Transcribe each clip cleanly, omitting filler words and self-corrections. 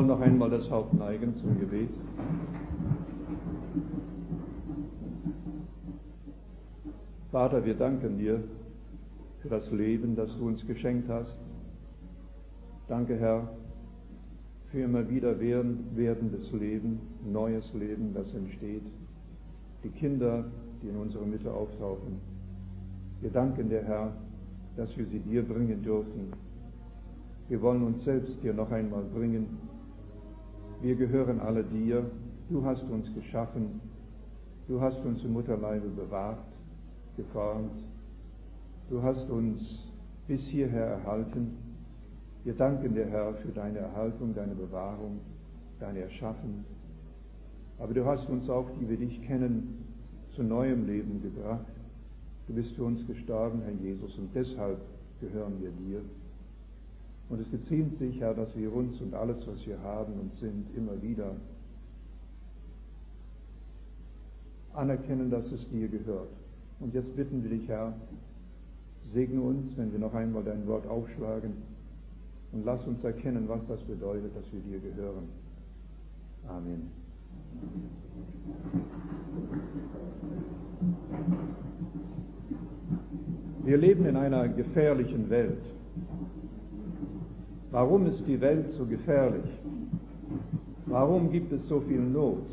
wollen noch einmal das Haupt neigen zum Gebet. Vater, wir danken dir für das Leben, das du uns geschenkt hast. Danke, Herr, für immer wieder werdendes Leben, neues Leben, das entsteht. Die Kinder, die in unserer Mitte auftauchen. Wir danken dir, Herr, dass wir sie dir bringen dürfen. Wir wollen uns selbst dir noch einmal bringen. Wir gehören alle dir. Du hast uns geschaffen. Du hast uns im Mutterleibe bewahrt, geformt. Du hast uns bis hierher erhalten. Wir danken dir, Herr, für deine Erhaltung, deine Bewahrung, dein Erschaffen. Aber du hast uns auch, die wir dich kennen, zu neuem Leben gebracht. Du bist für uns gestorben, Herr Jesus, und deshalb gehören wir dir. Und es geziemt sich, Herr, dass wir uns und alles, was wir haben und sind, immer wieder anerkennen, dass es dir gehört. Und jetzt bitten wir dich, Herr, segne uns, wenn wir noch einmal dein Wort aufschlagen, und lass uns erkennen, was das bedeutet, dass wir dir gehören. Amen. Wir leben in einer gefährlichen Welt. Warum ist die Welt so gefährlich? Warum gibt es so viel Not?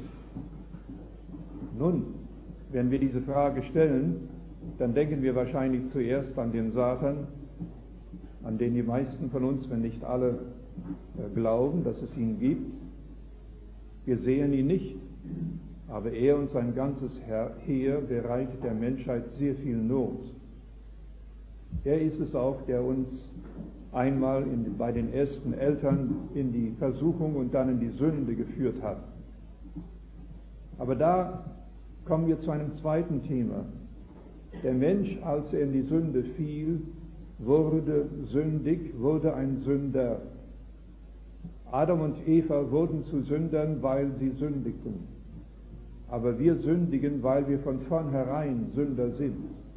Nun, wenn wir diese Frage stellen, dann denken wir wahrscheinlich zuerst an den Satan, an den die meisten von uns, wenn nicht alle, glauben, dass es ihn gibt. Wir sehen ihn nicht, aber er und sein ganzes Heer bereitet der Menschheit sehr viel Not. Er ist es auch, der uns einmal bei den ersten Eltern in die Versuchung und dann in die Sünde geführt hat. Aber da kommen wir zu einem zweiten Thema. Der Mensch, als er in die Sünde fiel, wurde sündig, wurde ein Sünder. Adam und Eva wurden zu Sündern, weil sie sündigten. Aber wir sündigen, weil wir von vornherein Sünder sind.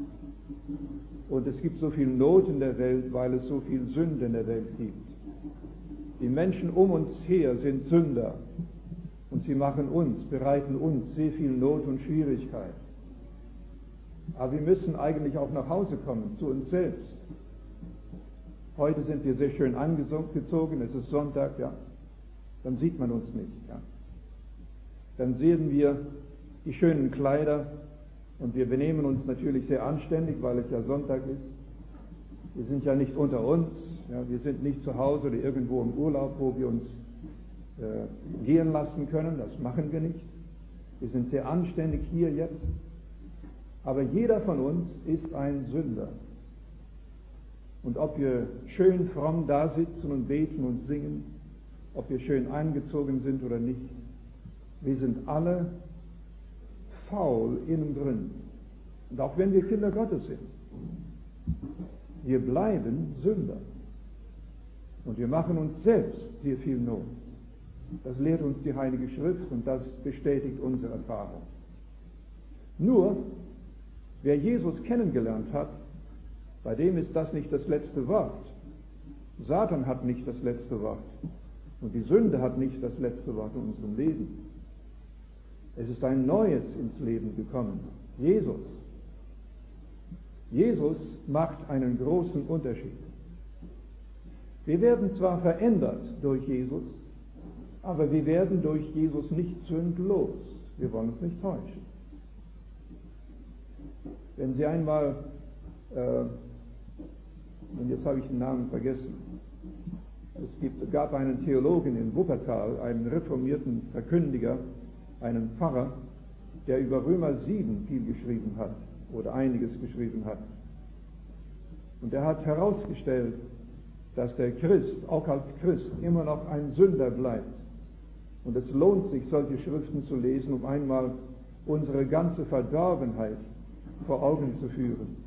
Und es gibt so viel Not in der Welt, weil es so viel Sünde in der Welt gibt. Die Menschen um uns her sind Sünder. Und sie bereiten uns sehr viel Not und Schwierigkeit. Aber wir müssen eigentlich auch nach Hause kommen, zu uns selbst. Heute sind wir sehr schön angezogen, es ist Sonntag, ja. Dann sieht man uns nicht, ja. Dann sehen wir die schönen Kleider und wir benehmen uns natürlich sehr anständig, weil es ja Sonntag ist. Wir sind ja nicht unter uns, ja. Wir sind nicht zu Hause oder irgendwo im Urlaub, wo wir uns gehen lassen können, das machen wir nicht. Wir sind sehr anständig hier jetzt. Aber jeder von uns ist ein Sünder. Und ob wir schön fromm da sitzen und beten und singen, ob wir schön angezogen sind oder nicht, wir sind alle faul innen drin. Und auch wenn wir Kinder Gottes sind, wir bleiben Sünder. Und wir machen uns selbst sehr viel Not. Das lehrt uns die Heilige Schrift und das bestätigt unsere Erfahrung. Nur, wer Jesus kennengelernt hat, bei dem ist das nicht das letzte Wort. Satan hat nicht das letzte Wort. Und die Sünde hat nicht das letzte Wort in unserem Leben. Es ist ein Neues ins Leben gekommen. Jesus. Jesus macht einen großen Unterschied. Wir werden zwar verändert durch Jesus, aber wir werden durch Jesus nicht sündlos. Wir wollen uns nicht täuschen. Wenn Sie einmal, und jetzt habe ich den Namen vergessen, es gab einen Theologen in Wuppertal, einen reformierten Verkündiger, einen Pfarrer, der über Römer 7 viel geschrieben hat oder einiges geschrieben hat. Und er hat herausgestellt, dass der Christ, auch als Christ, immer noch ein Sünder bleibt. Und es lohnt sich, solche Schriften zu lesen, um einmal unsere ganze Verdorbenheit vor Augen zu führen.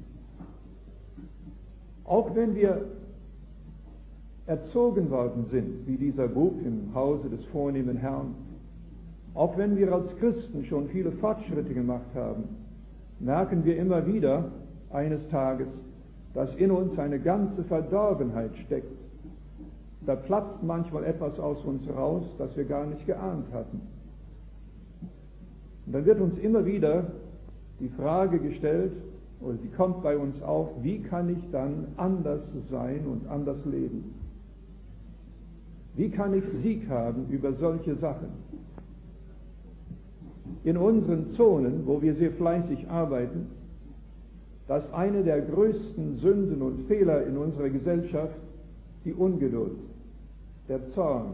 Auch wenn wir erzogen worden sind, wie dieser Bub im Hause des vornehmen Herrn, auch wenn wir als Christen schon viele Fortschritte gemacht haben, merken wir immer wieder eines Tages, dass in uns eine ganze Verdorbenheit steckt. da platzt manchmal etwas aus uns raus, das wir gar nicht geahnt hatten. Und dann wird uns immer wieder die Frage gestellt, oder die kommt bei uns auf, wie kann ich dann anders sein und anders leben? Wie kann ich Sieg haben über solche Sachen? In unseren Zonen, wo wir sehr fleißig arbeiten, da ist eine der größten Sünden und Fehler in unserer Gesellschaft die Ungeduld, der Zorn.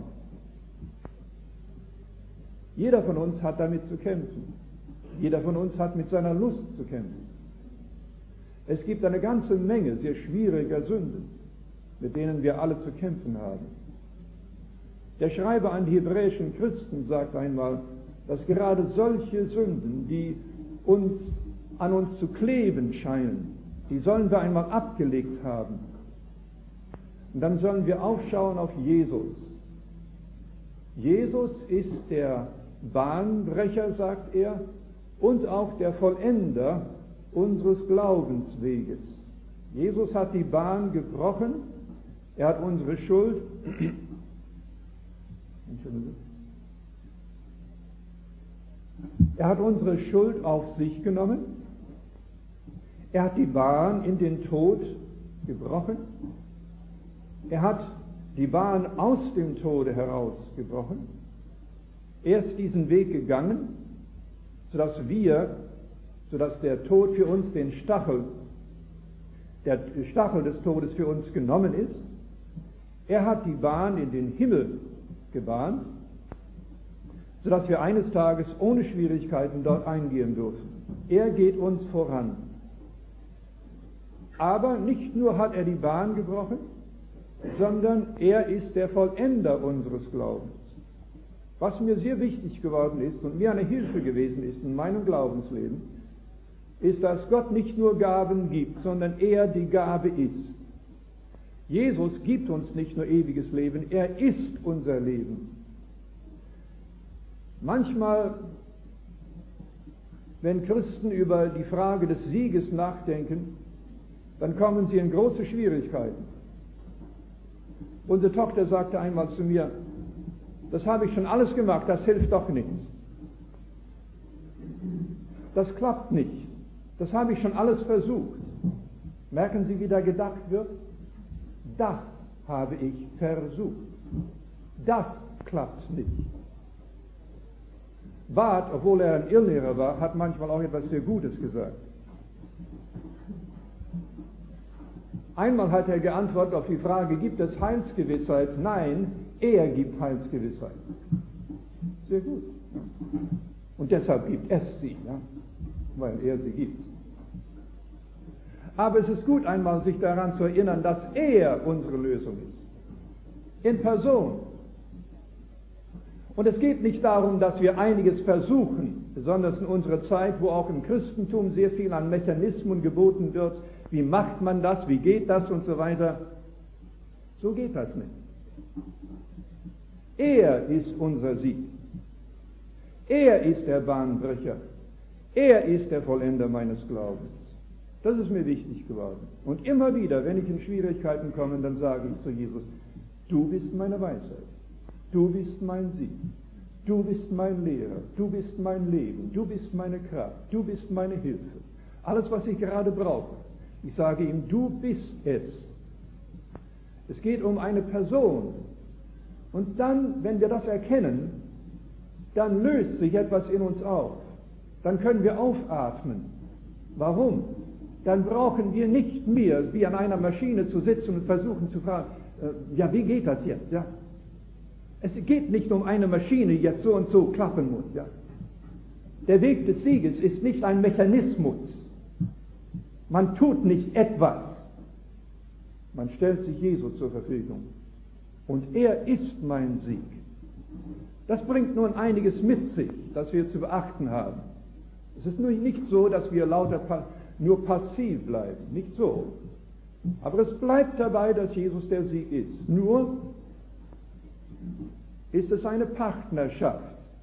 Jeder von uns hat damit zu kämpfen. Jeder von uns hat mit seiner Lust zu kämpfen. Es gibt eine ganze Menge sehr schwieriger Sünden, mit denen wir alle zu kämpfen haben. Der Schreiber an die hebräischen Christen sagt einmal, dass gerade solche Sünden, die an uns zu kleben scheinen, die sollen wir einmal abgelegt haben. Und dann sollen wir aufschauen auf Jesus. Jesus ist der Bahnbrecher, sagt er, und auch der Vollender unseres Glaubensweges. Jesus hat die Bahn gebrochen, er hat unsere Schuld, er hat unsere Schuld auf sich genommen, er hat die Bahn in den Tod gebrochen, er hat die Bahn aus dem Tode herausgebrochen, er ist diesen Weg gegangen, sodass der Tod für uns der Stachel des Todes für uns genommen ist. Er hat die Bahn in den Himmel gebahnt, sodass wir eines Tages ohne Schwierigkeiten dort eingehen dürfen. Er geht uns voran. Aber nicht nur hat er die Bahn gebrochen, sondern er ist der Vollender unseres Glaubens. Was mir sehr wichtig geworden ist und mir eine Hilfe gewesen ist in meinem Glaubensleben, ist, dass Gott nicht nur Gaben gibt, sondern er die Gabe ist. Jesus gibt uns nicht nur ewiges Leben, er ist unser Leben. Manchmal, wenn Christen über die Frage des Sieges nachdenken, dann kommen sie in große Schwierigkeiten. Unsere Tochter sagte einmal zu mir, das habe ich schon alles gemacht, das hilft doch nichts. Das klappt nicht. Das habe ich schon alles versucht. Merken Sie, wie da gedacht wird? Das habe ich versucht. Das klappt nicht. Barth, obwohl er ein Irrlehrer war, hat manchmal auch etwas sehr Gutes gesagt. Einmal hat er geantwortet auf die Frage, gibt es Heilsgewissheit? Nein, er gibt Heilsgewissheit. Sehr gut. Und deshalb gibt es sie, ja? Weil er sie gibt. Aber es ist gut, einmal sich daran zu erinnern, dass er unsere Lösung ist. In Person. Und es geht nicht darum, dass wir einiges versuchen, besonders in unserer Zeit, wo auch im Christentum sehr viel an Mechanismen geboten wird. Wie macht man das? Wie geht das? Und so weiter. So geht das nicht. Er ist unser Sieg. Er ist der Bahnbrecher. Er ist der Vollender meines Glaubens. Das ist mir wichtig geworden. Und immer wieder, wenn ich in Schwierigkeiten komme, dann sage ich zu Jesus, du bist meine Weisheit. Du bist mein Sieg. Du bist mein Lehrer. Du bist mein Leben. Du bist meine Kraft. Du bist meine Hilfe. Alles, was ich gerade brauche. Ich sage ihm, du bist es. Es geht um eine Person. Und dann, wenn wir das erkennen, dann löst sich etwas in uns auf. Dann können wir aufatmen. Warum? Dann brauchen wir nicht mehr, wie an einer Maschine zu sitzen und versuchen zu fragen, ja, wie geht das jetzt? Ja? Es geht nicht um eine Maschine, die jetzt so und so klappen muss. Ja? Der Weg des Sieges ist nicht ein Mechanismus. Man tut nicht etwas. Man stellt sich Jesus zur Verfügung. Und er ist mein Sieg. Das bringt nun einiges mit sich, das wir zu beachten haben. Es ist nur nicht so, dass wir nur passiv bleiben. Nicht so. Aber es bleibt dabei, dass Jesus der Sieg ist. Nur ist es eine Partnerschaft.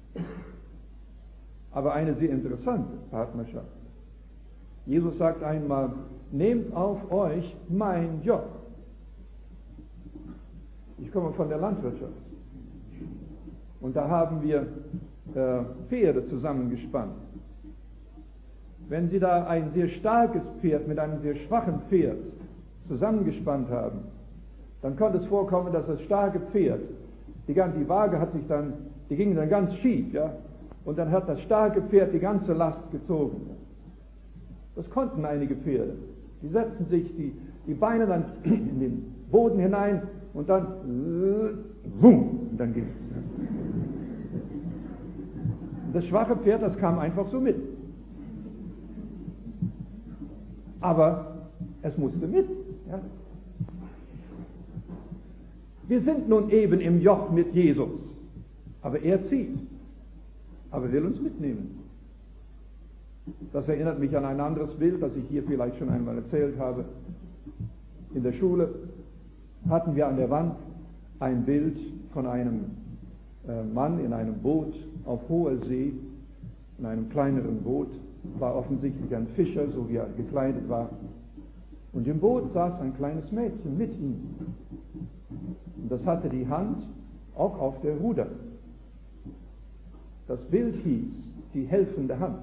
Aber eine sehr interessante Partnerschaft. Jesus sagt einmal, nehmt auf euch mein Joch. Ich komme von der Landwirtschaft. Und da haben wir Pferde zusammengespannt. Wenn Sie da ein sehr starkes Pferd mit einem sehr schwachen Pferd zusammengespannt haben, dann konnte es vorkommen, dass das starke Pferd, die Waage die ging dann ganz schief, ja, und dann hat das starke Pferd die ganze Last gezogen. Das konnten einige Pferde. Die setzten sich die Beine dann in den Boden hinein und dann wumm, und dann ging es. Das schwache Pferd, das kam einfach so mit. Aber es musste mit. Ja. Wir sind nun eben im Joch mit Jesus, aber er zieht, aber will uns mitnehmen. Das erinnert mich an ein anderes Bild, das ich hier vielleicht schon einmal erzählt habe. In der Schule hatten wir an der Wand ein Bild von einem Mann in einem Boot auf hoher See, in einem kleineren Boot, war offensichtlich ein Fischer, so wie er gekleidet war. Und im Boot saß ein kleines Mädchen mit ihm. Und das hatte die Hand auch auf der Ruder. Das Bild hieß die helfende Hand.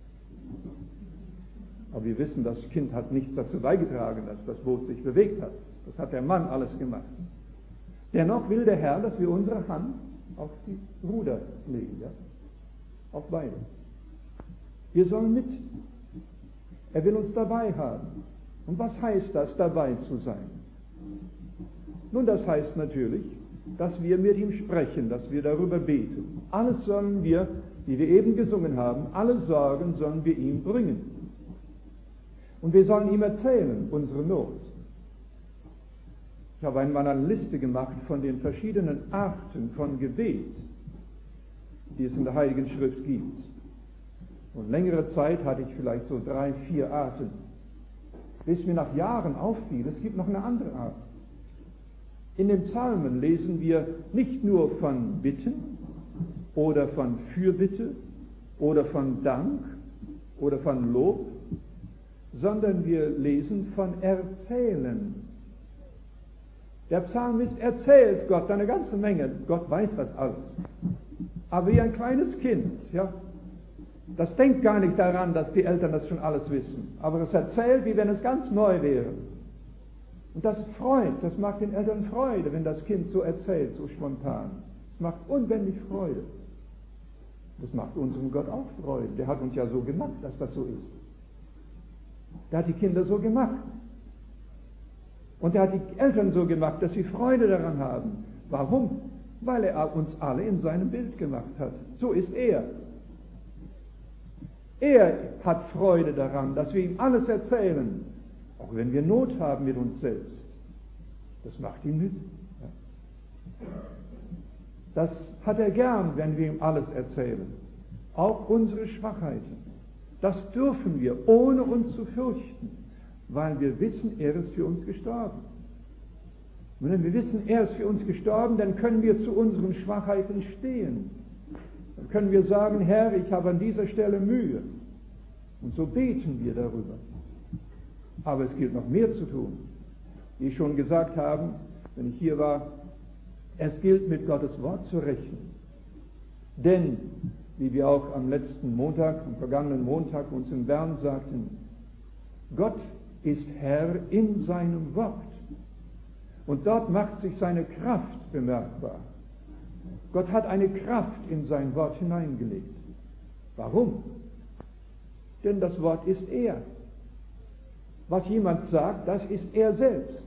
Aber wir wissen, das Kind hat nichts dazu beigetragen, dass das Boot sich bewegt hat. Das hat der Mann alles gemacht. Dennoch will der Herr, dass wir unsere Hand auf die Ruder legen, ja? Auf beide. Wir sollen mit. Er will uns dabei haben. Und was heißt das, dabei zu sein? Nun, das heißt natürlich, dass wir mit ihm sprechen, dass wir darüber beten. Alles sollen wir, wie wir eben gesungen haben, alle Sorgen sollen wir ihm bringen. Und wir sollen ihm erzählen, unsere Not. Ich habe einmal eine Liste gemacht von den verschiedenen Arten von Gebet, die es in der Heiligen Schrift gibt. Und längere Zeit hatte ich vielleicht so 3, 4 Arten. Bis mir nach Jahren auffiel, es gibt noch eine andere Art. In den Psalmen lesen wir nicht nur von Bitten oder von Fürbitte oder von Dank oder von Lob, sondern wir lesen von Erzählen. Der Psalmist erzählt Gott eine ganze Menge. Gott weiß das alles. Aber wie ein kleines Kind, ja, das denkt gar nicht daran, dass die Eltern das schon alles wissen. Aber es erzählt, wie wenn es ganz neu wäre. Und das freut, das macht den Eltern Freude, wenn das Kind so erzählt, so spontan. Es macht unbändig Freude. Das macht unserem Gott auch Freude. Der hat uns ja so gemacht, dass das so ist. Der hat die Kinder so gemacht. Und er hat die Eltern so gemacht, dass sie Freude daran haben. Warum? Weil er uns alle in seinem Bild gemacht hat. So ist er. Er hat Freude daran, dass wir ihm alles erzählen. Auch wenn wir Not haben mit uns selbst. Das macht ihn mit. Ja. Das hat er gern, wenn wir ihm alles erzählen. Auch unsere Schwachheiten. Das dürfen wir, ohne uns zu fürchten, weil wir wissen, er ist für uns gestorben. Und wenn wir wissen, er ist für uns gestorben, dann können wir zu unseren Schwachheiten stehen. Dann können wir sagen, Herr, ich habe an dieser Stelle Mühe. Und so beten wir darüber. Aber es gilt noch mehr zu tun. Wie ich schon gesagt habe, wenn ich hier war, es gilt mit Gottes Wort zu rechnen. Denn, wie wir auch am vergangenen Montag uns in Bern sagten, Gott ist Herr in seinem Wort. Und dort macht sich seine Kraft bemerkbar. Gott hat eine Kraft in sein Wort hineingelegt. Warum? Denn das Wort ist er. Was jemand sagt, das ist er selbst.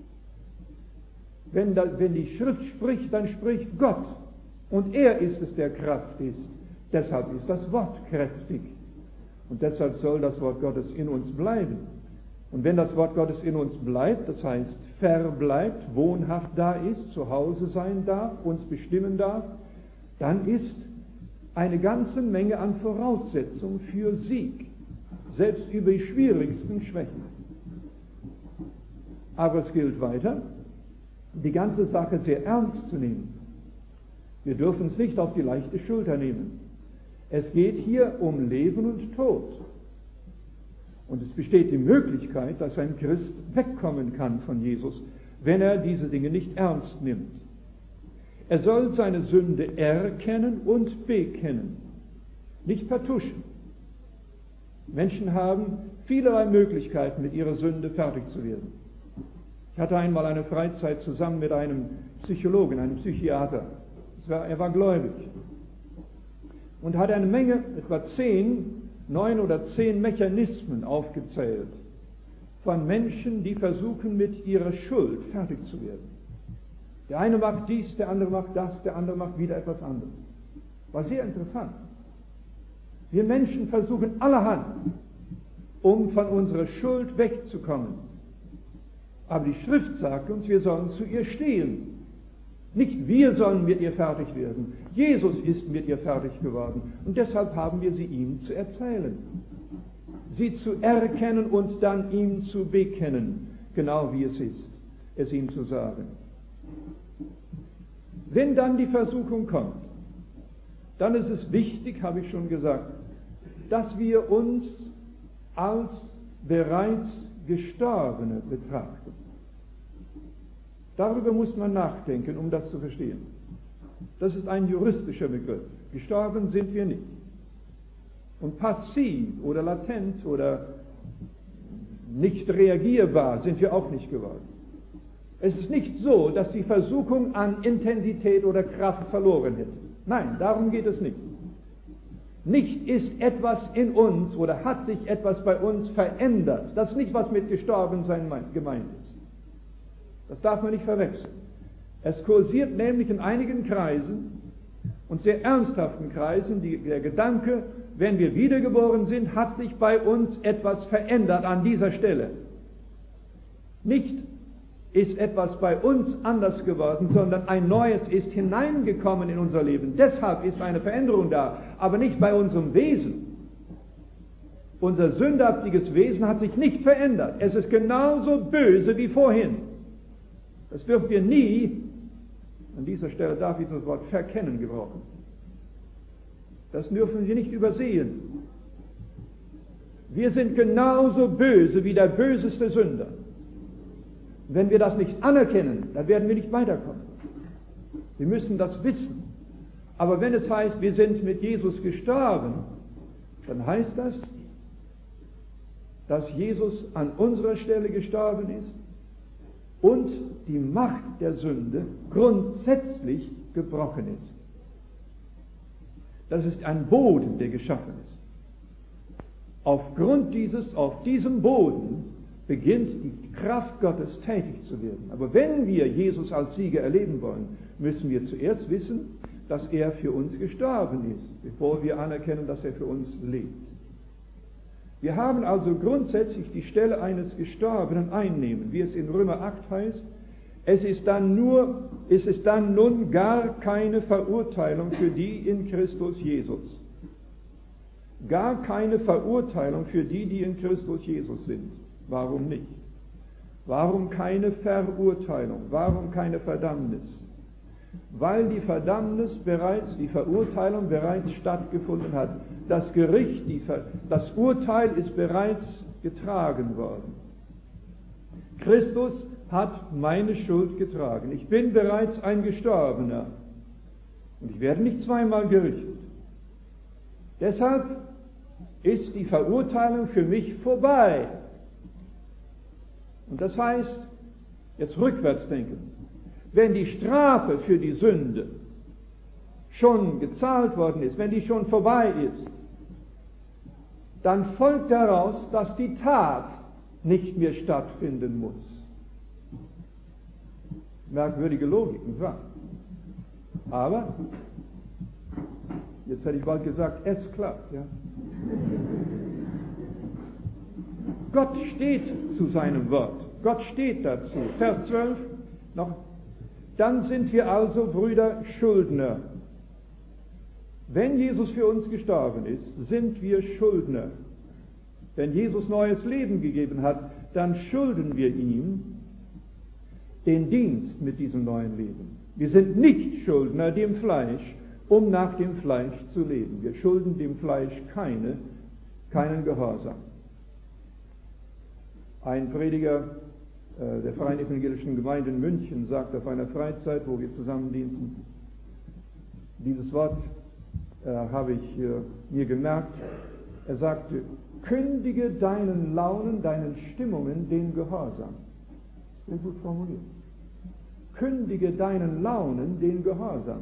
Wenn die Schrift spricht, dann spricht Gott. Und er ist es, der Kraft ist. Deshalb ist das Wort kräftig. Und deshalb soll das Wort Gottes in uns bleiben. Und wenn das Wort Gottes in uns bleibt, das heißt verbleibt, wohnhaft da ist, zu Hause sein darf, uns bestimmen darf, dann ist eine ganze Menge an Voraussetzungen für Sieg, selbst über die schwierigsten Schwächen. Aber es gilt weiter, die ganze Sache sehr ernst zu nehmen. Wir dürfen es nicht auf die leichte Schulter nehmen. Es geht hier um Leben und Tod. Und es besteht die Möglichkeit, dass ein Christ wegkommen kann von Jesus, wenn er diese Dinge nicht ernst nimmt. Er soll seine Sünde erkennen und bekennen, nicht vertuschen. Menschen haben vielerlei Möglichkeiten, mit ihrer Sünde fertig zu werden. Ich hatte einmal eine Freizeit zusammen mit einem Psychologen, einem Psychiater. Er war gläubig und hat eine Menge, etwa 9 oder 10 Mechanismen aufgezählt von Menschen, die versuchen, mit ihrer Schuld fertig zu werden. Der eine macht dies, der andere macht das, der andere macht wieder etwas anderes. War sehr interessant. Wir Menschen versuchen allerhand, um von unserer Schuld wegzukommen. Aber die Schrift sagt uns, wir sollen zu ihr stehen. Nicht wir sollen mit ihr fertig werden. Jesus ist mit ihr fertig geworden. Und deshalb haben wir sie ihm zu erzählen. Sie zu erkennen und dann ihm zu bekennen, genau wie es ist, es ihm zu sagen. Wenn dann die Versuchung kommt, dann ist es wichtig, habe ich schon gesagt, dass wir uns als bereits Gestorbene betrachten. Darüber muss man nachdenken, um das zu verstehen. Das ist ein juristischer Begriff. Gestorben sind wir nicht. Und passiv oder latent oder nicht reagierbar sind wir auch nicht geworden. Es ist nicht so, dass die Versuchung an Intensität oder Kraft verloren hätte. Nein, darum geht es nicht. Nicht ist etwas in uns oder hat sich etwas bei uns verändert. Das ist nicht, was mit Gestorbensein gemeint ist. Das darf man nicht verwechseln. Es kursiert nämlich in einigen Kreisen und sehr ernsthaften Kreisen der Gedanke, wenn wir wiedergeboren sind, hat sich bei uns etwas verändert an dieser Stelle. Nicht ist etwas bei uns anders geworden, sondern ein Neues ist hineingekommen in unser Leben. Deshalb ist eine Veränderung da, aber nicht bei unserem Wesen. Unser sündhaftiges Wesen hat sich nicht verändert. Es ist genauso böse wie vorhin. Das dürfen wir nie, an dieser Stelle darf ich das Wort verkennen gebrauchen. Das dürfen wir nicht übersehen. Wir sind genauso böse wie der böseste Sünder. Wenn wir das nicht anerkennen, dann werden wir nicht weiterkommen. Wir müssen das wissen. Aber wenn es heißt, wir sind mit Jesus gestorben, dann heißt das, dass Jesus an unserer Stelle gestorben ist und die Macht der Sünde grundsätzlich gebrochen ist. Das ist ein Boden, der geschaffen ist. Auf diesem Boden beginnt die Kraft Gottes tätig zu werden. Aber wenn wir Jesus als Sieger erleben wollen, müssen wir zuerst wissen, dass er für uns gestorben ist, bevor wir anerkennen, dass er für uns lebt. Wir haben also grundsätzlich die Stelle eines Gestorbenen einnehmen, wie es in Römer 8 heißt, es ist dann nun gar keine Verurteilung für die in Christus Jesus. Gar keine Verurteilung für die, die in Christus Jesus sind. Warum nicht? Warum keine Verurteilung? Warum keine Verdammnis? Weil die Verurteilung bereits stattgefunden hat. Das Gericht, das Urteil ist bereits getragen worden. Christus hat meine Schuld getragen. Ich bin bereits ein Gestorbener. Und ich werde nicht zweimal gerichtet. Deshalb ist die Verurteilung für mich vorbei. Und das heißt, jetzt rückwärts denken, wenn die Strafe für die Sünde schon gezahlt worden ist, wenn die schon vorbei ist, dann folgt daraus, dass die Tat nicht mehr stattfinden muss. Merkwürdige Logik, nicht wahr? Aber, jetzt hätte ich bald gesagt, es klappt, ja. Gott steht zu seinem Wort. Gott steht dazu. Vers 12 noch. Dann sind wir also, Brüder, Schuldner. Wenn Jesus für uns gestorben ist, sind wir Schuldner. Wenn Jesus neues Leben gegeben hat, dann schulden wir ihm den Dienst mit diesem neuen Leben. Wir sind nicht Schuldner dem Fleisch, um nach dem Fleisch zu leben. Wir schulden dem Fleisch keinen Gehorsam. Ein Prediger der Freien Evangelischen Gemeinde in München sagt auf einer Freizeit, wo wir zusammen dienten, dieses Wort habe ich mir gemerkt. Er sagte, kündige deinen Launen, deinen Stimmungen den Gehorsam. Sehr gut formuliert. Kündige deinen Launen den Gehorsam.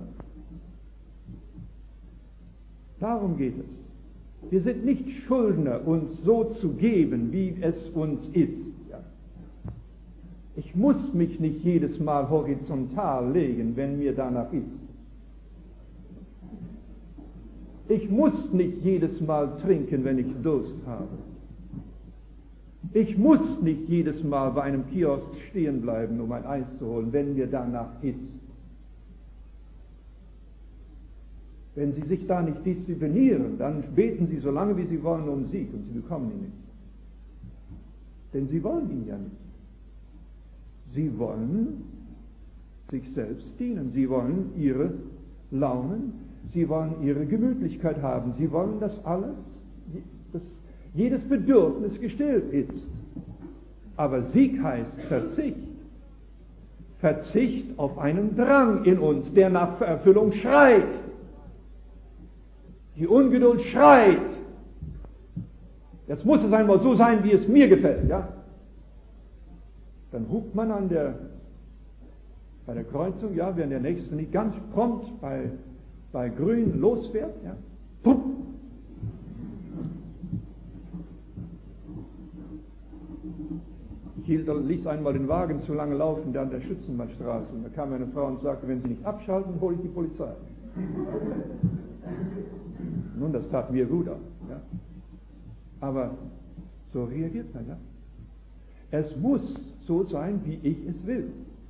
Darum geht es. Wir sind nicht Schuldner, uns so zu geben, wie es uns ist. Ja. Ich muss mich nicht jedes Mal horizontal legen, wenn mir danach ist. Ich muss nicht jedes Mal trinken, wenn ich Durst habe. Ich muss nicht jedes Mal bei einem Kiosk stehen bleiben, um ein Eis zu holen, wenn mir danach ist. Wenn Sie sich da nicht disziplinieren, dann beten Sie so lange, wie Sie wollen, um Sieg, und Sie bekommen ihn nicht. Denn Sie wollen ihn ja nicht. Sie wollen sich selbst dienen. Sie wollen Ihre Launen, Sie wollen Ihre Gemütlichkeit haben. Sie wollen, dass alles, jedes Bedürfnis gestillt ist. Aber Sieg heißt Verzicht. Verzicht auf einen Drang in uns, der nach Erfüllung schreit. Die Ungeduld schreit. Jetzt muss es einmal so sein, wie es mir gefällt, ja? Dann hupt man bei der Kreuzung, ja, wenn der Nächste nicht ganz prompt bei Grün losfährt, ja? Pup. Ich ließ einmal den Wagen zu lange laufen, da an der Schützenmannstraße, und da kam eine Frau und sagte, wenn Sie nicht abschalten, hole ich die Polizei. Nun, das tat mir gut an. Ja? Aber so reagiert man, ja. Es muss so sein, wie ich es will.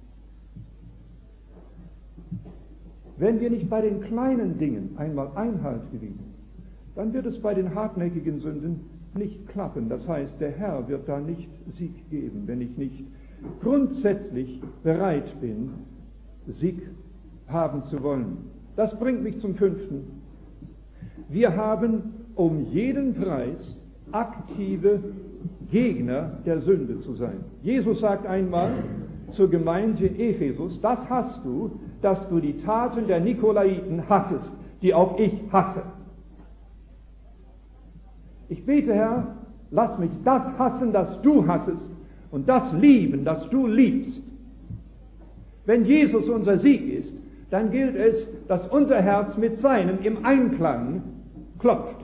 Wenn wir nicht bei den kleinen Dingen einmal Einhalt gebieten, dann wird es bei den hartnäckigen Sünden nicht klappen. Das heißt, der Herr wird da nicht Sieg geben, wenn ich nicht grundsätzlich bereit bin, Sieg haben zu wollen. Das bringt mich zum 5. Wir haben um jeden Preis aktive Gegner der Sünde zu sein. Jesus sagt einmal zur Gemeinde in Ephesus, das hast du, dass du die Taten der Nikolaiten hassest, die auch ich hasse. Ich bete, Herr, lass mich das hassen, das du hassest, und das lieben, das du liebst. Wenn Jesus unser Sieg ist, dann gilt es, dass unser Herz mit seinem im Einklang klopft.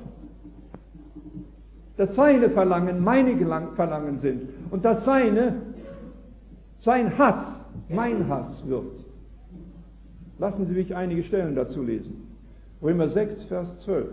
Dass seine Verlangen meine Verlangen sind und dass sein Hass mein Hass wird. Lassen Sie mich einige Stellen dazu lesen. Römer 6, Vers 12.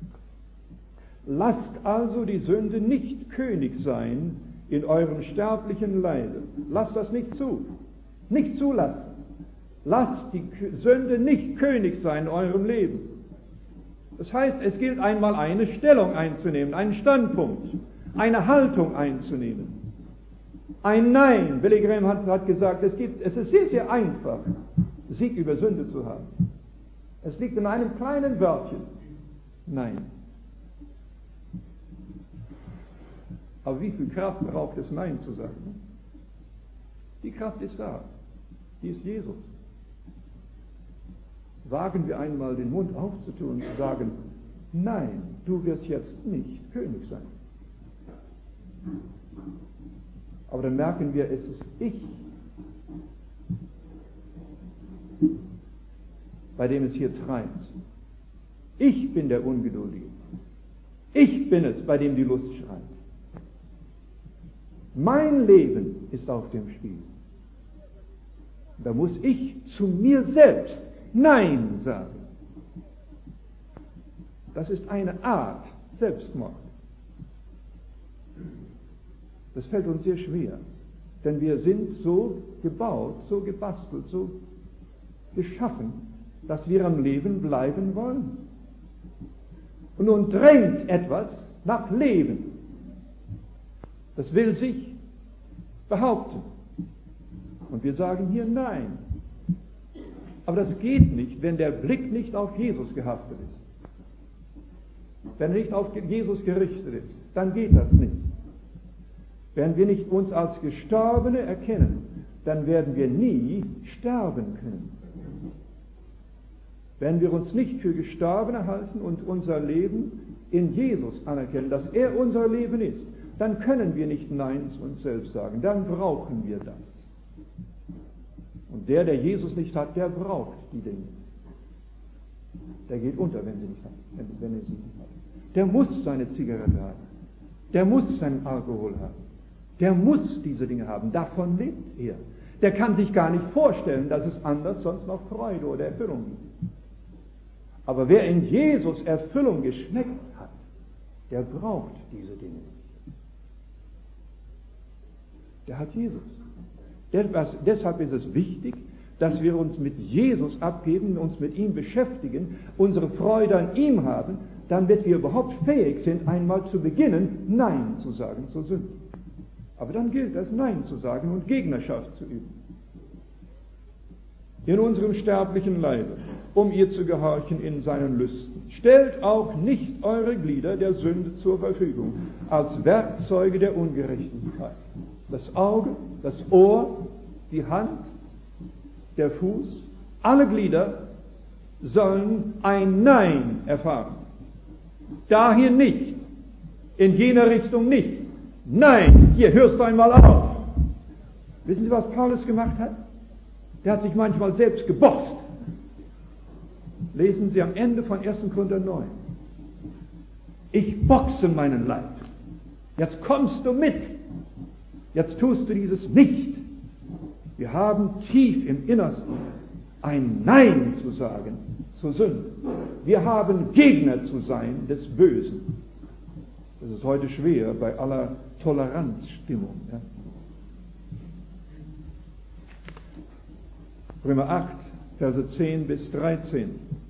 Lasst also die Sünde nicht König sein in eurem sterblichen Leibe. Lasst das nicht zu. Nicht zulassen. Lasst die Sünde nicht König sein in eurem Leben. Das heißt, es gilt einmal eine Stellung einzunehmen, einen Standpunkt, eine Haltung einzunehmen. Ein Nein. Billy Graham hat gesagt, es ist sehr, sehr einfach, Sieg über Sünde zu haben. Es liegt in einem kleinen Wörtchen. Nein. Aber wie viel Kraft braucht es, Nein zu sagen? Die Kraft ist da. Die ist Jesus. Wagen wir einmal den Mund aufzutun und zu sagen, nein, du wirst jetzt nicht König sein. Aber dann merken wir, es ist ich, bei dem es hier treibt. Ich bin der Ungeduldige. Ich bin es, bei dem die Lust schreit. Mein Leben ist auf dem Spiel. Da muss ich zu mir selbst Nein sagen. Das ist eine Art Selbstmord. Das fällt uns sehr schwer, denn wir sind so gebaut, so gebastelt, so geschaffen, dass wir am Leben bleiben wollen. Und nun drängt etwas nach Leben. Das will sich behaupten. Und wir sagen hier Nein. Aber das geht nicht, wenn der Blick nicht auf Jesus gehaftet ist. Wenn er nicht auf Jesus gerichtet ist, dann geht das nicht. Wenn wir nicht uns als Gestorbene erkennen, dann werden wir nie sterben können. Wenn wir uns nicht für Gestorbene halten und unser Leben in Jesus anerkennen, dass er unser Leben ist, dann können wir nicht Nein zu uns selbst sagen. Dann brauchen wir das. Und der Jesus nicht hat, der braucht die Dinge. Der geht unter, wenn er sie nicht hat. Der muss seine Zigarette haben. Der muss seinen Alkohol haben. Der muss diese Dinge haben. Davon lebt er. Der kann sich gar nicht vorstellen, dass es anders sonst noch Freude oder Erfüllung gibt. Aber wer in Jesus Erfüllung geschmeckt hat, der braucht diese Dinge nicht. Der hat Jesus. Deshalb ist es wichtig, dass wir uns mit Jesus abgeben, uns mit ihm beschäftigen, unsere Freude an ihm haben, damit wir überhaupt fähig sind, einmal zu beginnen, Nein zu sagen zur Sünde. Aber dann gilt es, Nein zu sagen und Gegnerschaft zu üben. In unserem sterblichen Leibe, um ihr zu gehorchen in seinen Lüsten. Stellt auch nicht eure Glieder der Sünde zur Verfügung, als Werkzeuge der Ungerechtigkeit. Das Auge, das Ohr, die Hand, der Fuß, alle Glieder sollen ein Nein erfahren. Daher nicht, in jener Richtung nicht. Nein, hier hörst du einmal auf. Wissen Sie, was Paulus gemacht hat? Der hat sich manchmal selbst geboxt. Lesen Sie am Ende von 1. Korinther 9. Ich boxe meinen Leib. Jetzt kommst du mit. Jetzt tust du dieses nicht. Wir haben tief im Innersten ein Nein zu sagen zur Sünde. Wir haben Gegner zu sein des Bösen. Das ist heute schwer bei aller Toleranzstimmung. Ja. Römer 8, Verse 10 bis 13.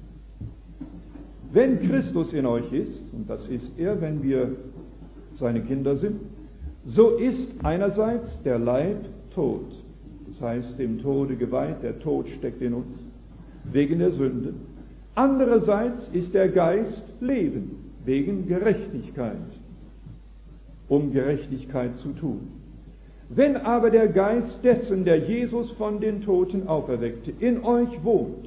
Wenn Christus in euch ist, und das ist er, wenn wir seine Kinder sind, so ist einerseits der Leib tot, das heißt dem Tode geweiht, der Tod steckt in uns, wegen der Sünde. Andererseits ist der Geist Leben, wegen Gerechtigkeit, um Gerechtigkeit zu tun. Wenn aber der Geist dessen, der Jesus von den Toten auferweckte, in euch wohnt,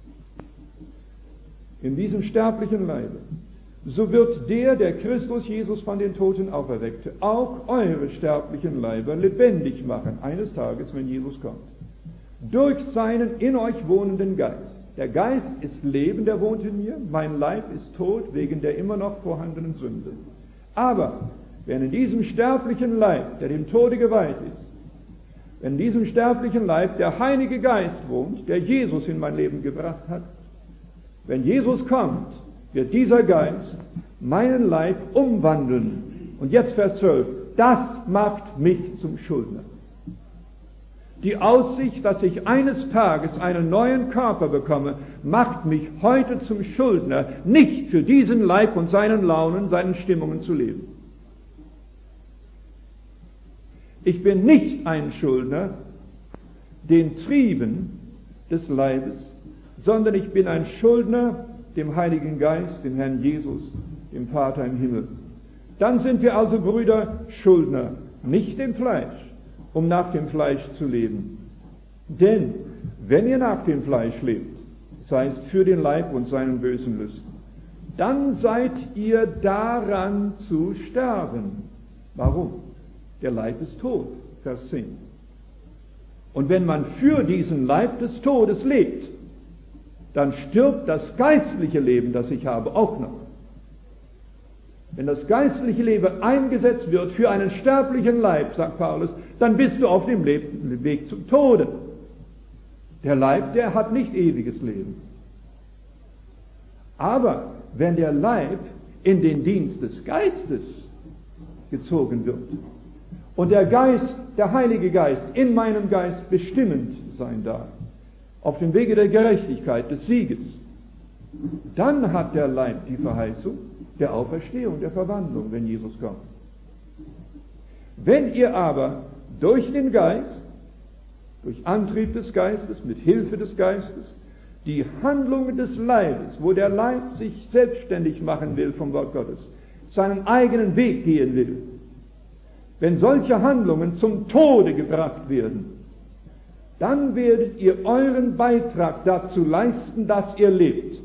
in diesem sterblichen Leibe, so wird der Christus Jesus von den Toten auferweckte, auch eure sterblichen Leiber lebendig machen, eines Tages, wenn Jesus kommt, durch seinen in euch wohnenden Geist. Der Geist ist Leben, der wohnt in mir, mein Leib ist tot wegen der immer noch vorhandenen Sünde. Aber wenn in diesem sterblichen Leib, der dem Tode geweiht ist, wenn in diesem sterblichen Leib der Heilige Geist wohnt, der Jesus in mein Leben gebracht hat, wenn Jesus kommt, wird dieser Geist meinen Leib umwandeln. Und jetzt Vers 12, das macht mich zum Schuldner. Die Aussicht, dass ich eines Tages einen neuen Körper bekomme, macht mich heute zum Schuldner, nicht für diesen Leib und seinen Launen, seinen Stimmungen zu leben. Ich bin nicht ein Schuldner den Trieben des Leibes, sondern ich bin ein Schuldner dem Heiligen Geist, dem Herrn Jesus, dem Vater im Himmel. Dann sind wir also, Brüder, Schuldner, nicht dem Fleisch, um nach dem Fleisch zu leben. Denn wenn ihr nach dem Fleisch lebt, das heißt für den Leib und seinen bösen Lüsten, dann seid ihr daran zu sterben. Warum? Der Leib ist tot, Vers 10. Und wenn man für diesen Leib des Todes lebt, dann stirbt das geistliche Leben, das ich habe, auch noch. Wenn das geistliche Leben eingesetzt wird für einen sterblichen Leib, sagt Paulus, dann bist du auf dem Weg zum Tode. Der Leib, der hat nicht ewiges Leben. Aber wenn der Leib in den Dienst des Geistes gezogen wird und der Geist, der Heilige Geist, in meinem Geist bestimmend sein darf, auf dem Wege der Gerechtigkeit, des Sieges, dann hat der Leib die Verheißung der Auferstehung, der Verwandlung, wenn Jesus kommt. Wenn ihr aber durch den Geist, durch Antrieb des Geistes, mit Hilfe des Geistes, die Handlungen des Leibes, wo der Leib sich selbstständig machen will vom Wort Gottes, seinen eigenen Weg gehen will, wenn solche Handlungen zum Tode gebracht werden, dann werdet ihr euren Beitrag dazu leisten, dass ihr lebt.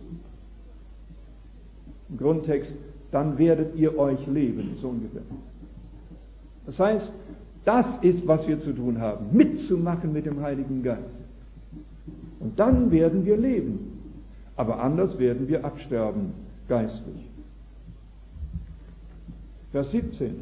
Im Grundtext, dann werdet ihr euch leben, so ungefähr. Das heißt, das ist, was wir zu tun haben, mitzumachen mit dem Heiligen Geist. Und dann werden wir leben. Aber anders werden wir absterben, geistlich. Vers 17.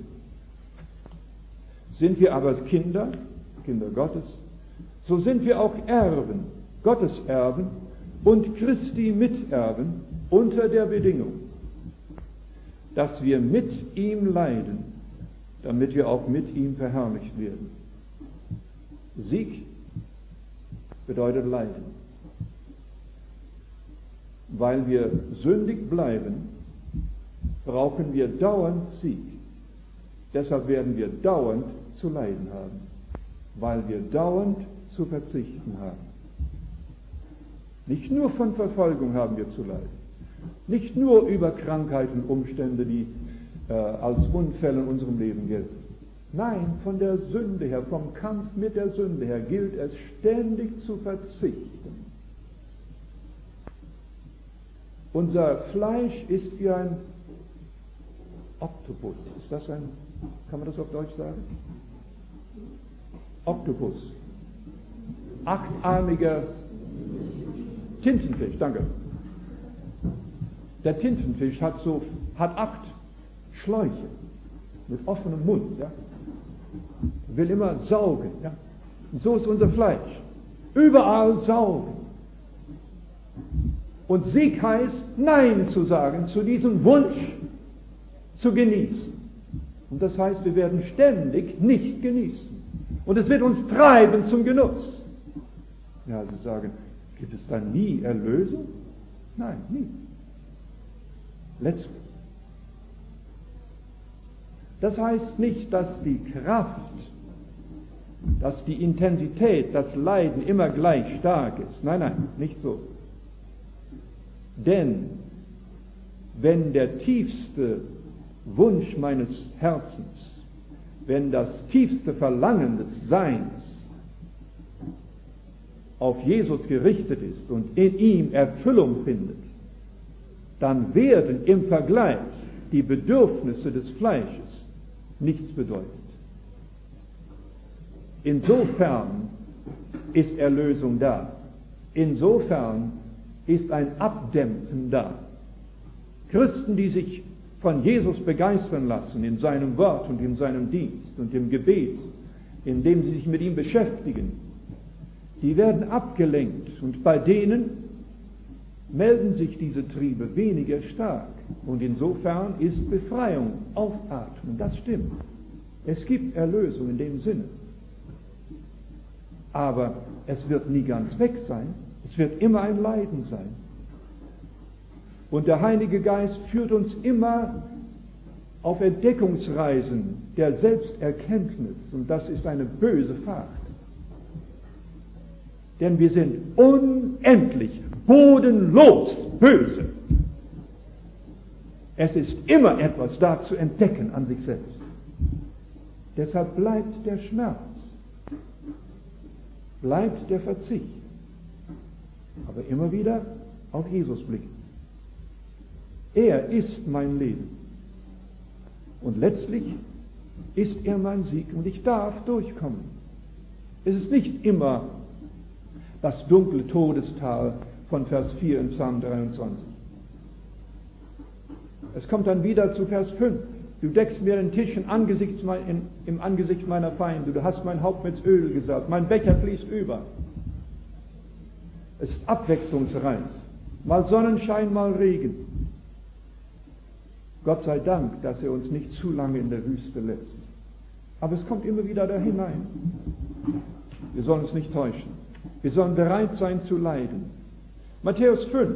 Sind wir aber Kinder, Kinder Gottes, so sind wir auch Erben, Gottes Erben und Christi Miterben unter der Bedingung, dass wir mit ihm leiden, damit wir auch mit ihm verherrlicht werden. Sieg bedeutet Leiden. Weil wir sündig bleiben, brauchen wir dauernd Sieg. Deshalb werden wir dauernd zu leiden haben, weil wir dauernd zu verzichten haben. Nicht nur von Verfolgung haben wir zu leiden, nicht nur über Krankheiten und Umstände, die als Unfälle in unserem Leben gelten. Nein, von der Sünde her, vom Kampf mit der Sünde her gilt es ständig zu verzichten. Unser Fleisch ist wie ein Oktopus. Ist das kann man das auf Deutsch sagen? Oktopus. Achtarmiger Tintenfisch, danke. Der Tintenfisch hat 8 Schläuche mit offenem Mund, ja. Will immer saugen, ja. Und so ist unser Fleisch. Überall saugen. Und Sieg heißt, Nein zu sagen zu diesem Wunsch zu genießen. Und das heißt, wir werden ständig nicht genießen. Und es wird uns treiben zum Genuss. Ja, Sie sagen, gibt es da nie Erlösung? Nein, nie. Letztlich. Das heißt nicht, dass die Kraft, dass die Intensität, das Leiden immer gleich stark ist. Nein, nein, nicht so. Denn wenn der tiefste Wunsch meines Herzens, wenn das tiefste Verlangen des Seins auf Jesus gerichtet ist und in ihm Erfüllung findet, dann werden im Vergleich die Bedürfnisse des Fleisches nichts bedeuten. Insofern ist Erlösung da. Insofern ist ein Abdämpfen da. Christen, die sich von Jesus begeistern lassen in seinem Wort und in seinem Dienst und im Gebet, indem sie sich mit ihm beschäftigen, die werden abgelenkt und bei denen melden sich diese Triebe weniger stark. Und insofern ist Befreiung, Aufatmen, das stimmt. Es gibt Erlösung in dem Sinne. Aber es wird nie ganz weg sein. Es wird immer ein Leiden sein. Und der Heilige Geist führt uns immer auf Entdeckungsreisen der Selbsterkenntnis. Und das ist eine böse Fahrt. Denn wir sind unendlich, bodenlos böse. Es ist immer etwas da zu entdecken an sich selbst. Deshalb bleibt der Schmerz, bleibt der Verzicht. Aber immer wieder auf Jesus blicken. Er ist mein Leben. Und letztlich ist er mein Sieg und ich darf durchkommen. Es ist nicht immer das dunkle Todestal von Vers 4 im Psalm 23. Es kommt dann wieder zu Vers 5. Du deckst mir den Tisch im Angesicht meiner Feinde. Du hast mein Haupt mit Öl gesalbt. Mein Becher fließt über. Es ist abwechslungsreich. Mal Sonnenschein, mal Regen. Gott sei Dank, dass er uns nicht zu lange in der Wüste lässt. Aber es kommt immer wieder da hinein. Wir sollen uns nicht täuschen. Wir sollen bereit sein zu leiden. Matthäus 5,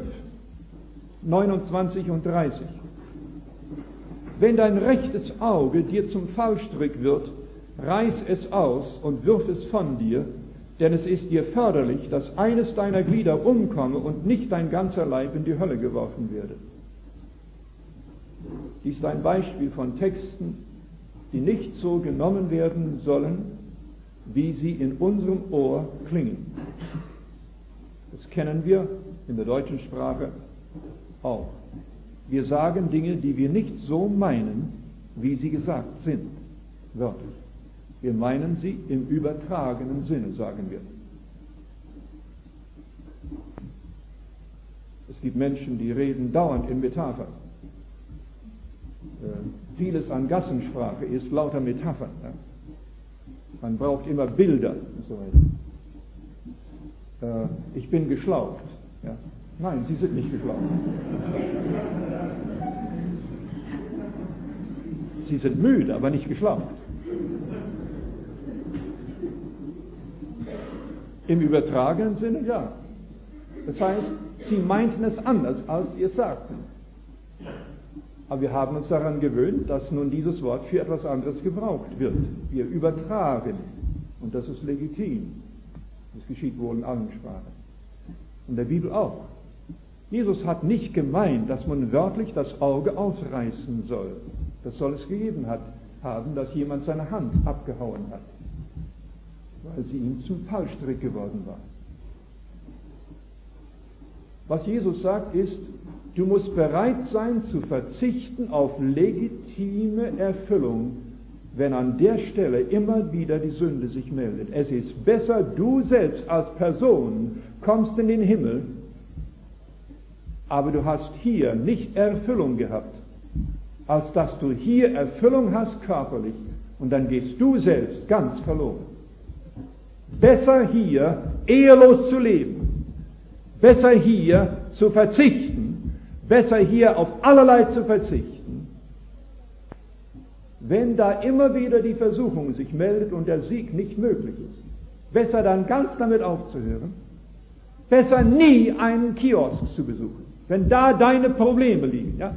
29 und 30. Wenn dein rechtes Auge dir zum Fallstrick wird, reiß es aus und wirf es von dir, denn es ist dir förderlich, dass eines deiner Glieder umkomme und nicht dein ganzer Leib in die Hölle geworfen werde. Dies ist ein Beispiel von Texten, die nicht so genommen werden sollen, wie sie in unserem Ohr klingen. Das kennen wir in der deutschen Sprache auch. Wir sagen Dinge, die wir nicht so meinen, wie sie gesagt sind, wörtlich. Wir meinen sie im übertragenen Sinne, sagen wir. Es gibt Menschen, die reden dauernd in Metaphern. Vieles an Gassensprache ist lauter Metaphern. Ja? Man braucht immer Bilder und so weiter. Ich bin geschlaucht. Ja? Nein, Sie sind nicht geschlaucht. Sie sind müde, aber nicht geschlaucht. Im übertragenen Sinne, ja. Das heißt, Sie meinten es anders, als Sie es sagten. Aber wir haben uns daran gewöhnt, dass nun dieses Wort für etwas anderes gebraucht wird. Wir übertragen. Und das ist legitim. Das geschieht wohl in allen Sprachen. In der Bibel auch. Jesus hat nicht gemeint, dass man wörtlich das Auge ausreißen soll. Das soll es gegeben haben, dass jemand seine Hand abgehauen hat, weil sie ihm zum Fallstrick geworden war. Was Jesus sagt ist, du musst bereit sein zu verzichten auf legitime Erfüllung, wenn an der Stelle immer wieder die Sünde sich meldet. Es ist besser, du selbst als Person kommst in den Himmel, aber du hast hier nicht Erfüllung gehabt, als dass du hier Erfüllung hast körperlich und dann gehst du selbst ganz verloren. Besser hier ehelos zu leben, besser hier zu verzichten, besser hier auf allerlei zu verzichten, wenn da immer wieder die Versuchung sich meldet und der Sieg nicht möglich ist. Besser dann ganz damit aufzuhören, besser nie einen Kiosk zu besuchen, wenn da deine Probleme liegen, ja?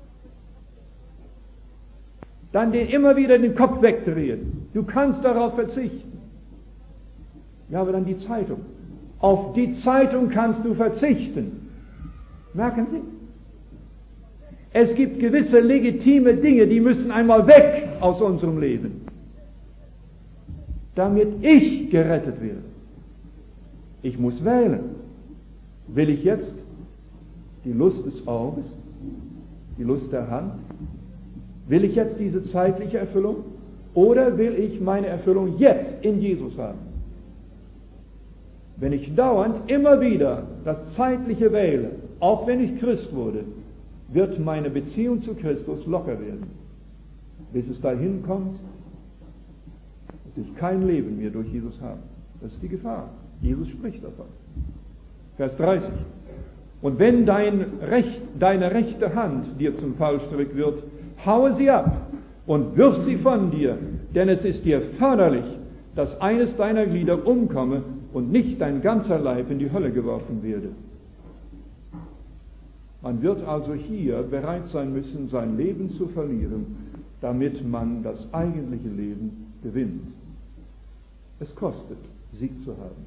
Dann den immer wieder den Kopf wegdrehen. Du kannst darauf verzichten. Ja, aber dann die Zeitung. Auf die Zeitung kannst du verzichten. Merken Sie? Es gibt gewisse legitime Dinge, die müssen einmal weg aus unserem Leben, damit ich gerettet werde. Ich muss wählen. Will ich jetzt die Lust des Auges, die Lust der Hand? Will ich jetzt diese zeitliche Erfüllung oder will ich meine Erfüllung jetzt in Jesus haben? Wenn ich dauernd immer wieder das Zeitliche wähle, auch wenn ich Christ wurde, wird meine Beziehung zu Christus locker werden. Bis es dahin kommt, dass ich kein Leben mehr durch Jesus habe. Das ist die Gefahr. Jesus spricht davon. Vers 30. Und wenn deine rechte Hand dir zum Fallstrick wird, haue sie ab und wirf sie von dir, denn es ist dir förderlich, dass eines deiner Glieder umkomme und nicht dein ganzer Leib in die Hölle geworfen werde. Man wird also hier bereit sein müssen, sein Leben zu verlieren, damit man das eigentliche Leben gewinnt. Es kostet, Sieg zu haben.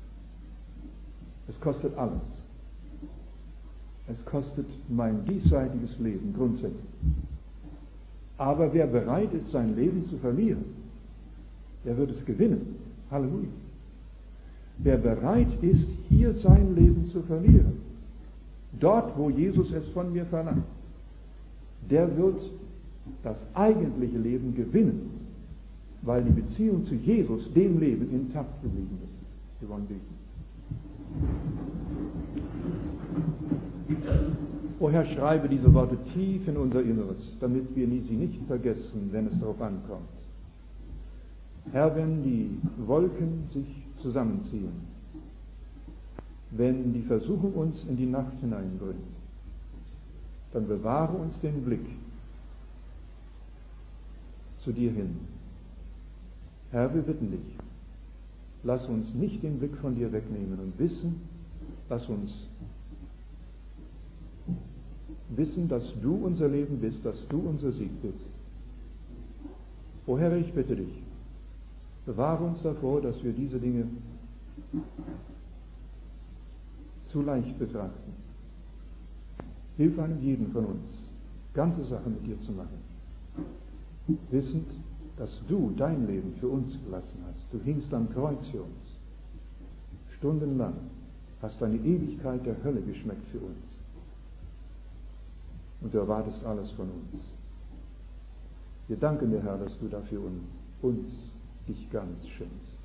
Es kostet alles. Es kostet mein diesseitiges Leben grundsätzlich. Aber wer bereit ist, sein Leben zu verlieren, der wird es gewinnen. Halleluja. Wer bereit ist, hier sein Leben zu verlieren, dort, wo Jesus es von mir verlangt, der wird das eigentliche Leben gewinnen, weil die Beziehung zu Jesus, dem Leben, intakt geblieben ist. Wir wollen beten. O Herr, schreibe diese Worte tief in unser Inneres, damit wir sie nicht vergessen, wenn es darauf ankommt. Herr, wenn die Wolken sich zusammenziehen, wenn die Versuchung uns in die Nacht hineinbringt, dann bewahre uns den Blick zu dir hin. Herr, wir bitten dich, lass uns nicht den Blick von dir wegnehmen und lass uns wissen, dass du unser Leben bist, dass du unser Sieg bist. O Herr, ich bitte dich, bewahre uns davor, dass wir diese Dinge zu leicht betrachten. Hilf einem jeden von uns, ganze Sachen mit dir zu machen, wissend, dass du dein Leben für uns gelassen hast. Du hingst am Kreuz für uns. Stundenlang hast deine Ewigkeit der Hölle geschmeckt für uns. Und du erwartest alles von uns. Wir danken dir, Herr, dass du dafür uns dich ganz schenkst.